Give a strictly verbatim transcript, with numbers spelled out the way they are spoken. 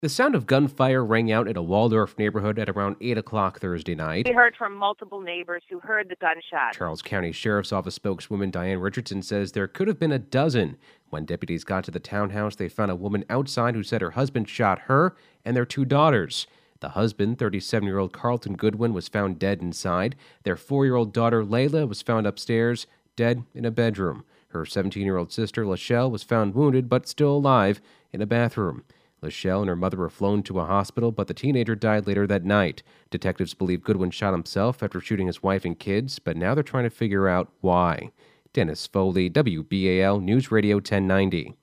The sound of gunfire rang out in a Waldorf neighborhood at around eight o'clock Thursday We night. heard from multiple neighbors who heard the gunshots. Charles County Sheriff's Office spokeswoman Diane Richardson says there could have been a dozen. When deputies got to the townhouse, they found a woman outside who said her husband shot her and their two daughters. The husband, thirty-seven-year-old Carlton Goodwin, was found dead inside. Their four-year-old daughter, Layla, was found upstairs, dead in a bedroom. Her seventeen-year-old sister, Lachelle, was found wounded but still alive in a bathroom. Lachelle and her mother were flown to a hospital, but the teenager died later that night. Detectives believe Goodwin shot himself after shooting his wife and kids, but now they're trying to figure out why. Dennis Foley, W B A L News Radio ten ninety.